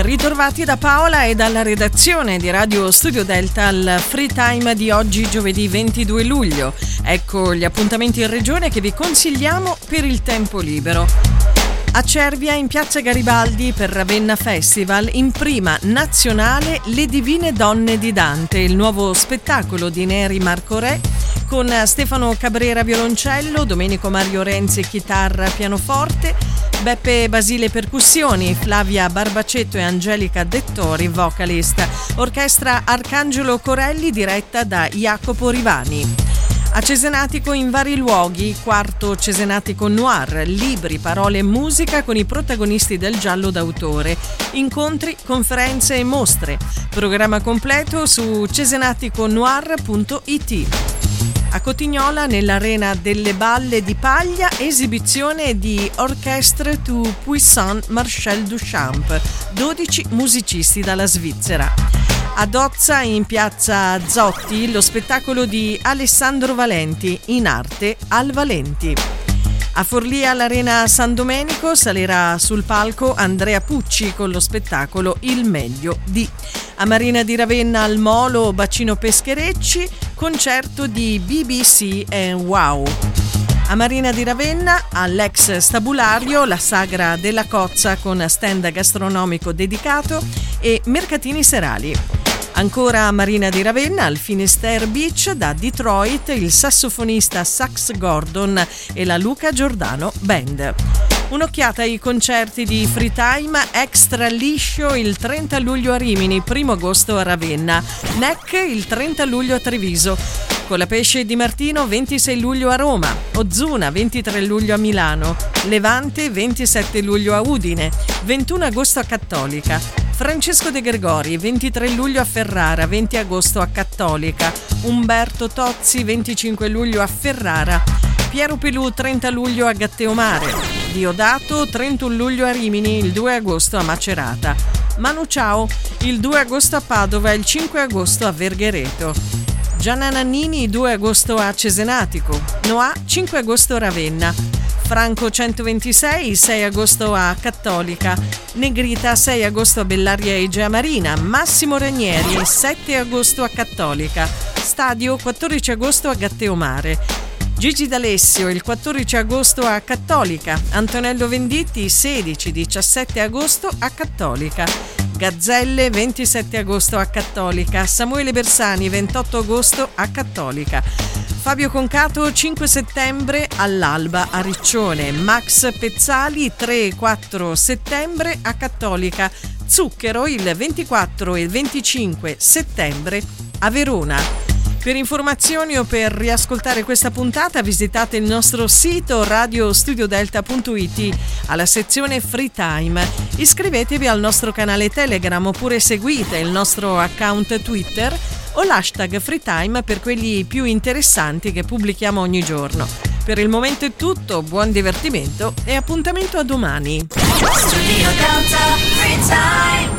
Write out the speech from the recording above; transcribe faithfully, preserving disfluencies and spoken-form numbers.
Ben ritrovati da Paola e dalla redazione di Radio Studio Delta al Free Time di oggi, giovedì ventidue luglio. Ecco gli appuntamenti in regione che vi consigliamo per il tempo libero. A Cervia, in piazza Garibaldi, per Ravenna Festival, in prima nazionale Le Divine Donne di Dante, il nuovo spettacolo di Neri Marco Re, con Stefano Cabrera violoncello, Domenico Mario Renzi chitarra pianoforte, Beppe Basile percussioni, Flavia Barbacetto e Angelica Dettori vocalist, orchestra Arcangelo Corelli diretta da Jacopo Rivani. A Cesenatico in vari luoghi, quarto Cesenatico Noir, libri, parole e musica con i protagonisti del giallo d'autore, incontri, conferenze e mostre. Programma completo su cesenaticonoir punto it. A Cotignola, nell'Arena delle Balle di Paglia, esibizione di Orchestre to Puissant Marcel Duchamp, dodici musicisti dalla Svizzera. A Dozza, in piazza Zotti, lo spettacolo di Alessandro Valenti, in arte Al Valenti. A Forlì, all'Arena San Domenico, salirà sul palco Andrea Pucci con lo spettacolo Il meglio di. A Marina di Ravenna, al Molo Bacino Pescherecci, concerto di B B C e Wow. A Marina di Ravenna, all'ex stabulario, la Sagra della Cozza con stand gastronomico dedicato e mercatini serali. Ancora a Marina di Ravenna, al Finisterre Beach, da Detroit, il sassofonista Sax Gordon e la Luca Giordano Band. Un'occhiata ai concerti di Free Time Extra Liscio il trenta luglio a Rimini, primo agosto a Ravenna, N E C il trenta luglio a Treviso, Colapesce di Martino ventisei luglio a Roma, Ozuna ventitré luglio a Milano, Levante ventisette luglio a Udine, ventuno agosto a Cattolica, Francesco De Gregori ventitré luglio a Ferrara, venti agosto a Cattolica, Umberto Tozzi venticinque luglio a Ferrara, Piero Pelù trenta luglio a Gatteomare, Diodato trentuno luglio a Rimini, il due agosto a Macerata, Manu Ciao il due agosto a Padova e il cinque agosto a Verghereto, Gianna Nannini due agosto a Cesenatico, Noà cinque agosto a Ravenna, Franco centoventisei sei agosto a Cattolica, Negrita sei agosto a Bellaria Egea Marina, Massimo Ranieri sette agosto a Cattolica, Stadio quattordici agosto a Gatteomare, Gigi D'Alessio il quattordici agosto a Cattolica, Antonello Venditti sedici diciassette agosto a Cattolica, Gazzelle ventisette agosto a Cattolica, Samuele Bersani ventotto agosto a Cattolica, Fabio Concato cinque settembre all'Alba a Riccione, Max Pezzali tre e quattro settembre a Cattolica, Zucchero il ventiquattro e venticinque settembre a Verona. Per informazioni o per riascoltare questa puntata visitate il nostro sito radio studio delta punto it alla sezione Free Time. Iscrivetevi al nostro canale Telegram oppure seguite il nostro account Twitter o l'hashtag Free Time per quelli più interessanti che pubblichiamo ogni giorno. Per il momento è tutto, buon divertimento e appuntamento a domani. Studio Delta Free Time.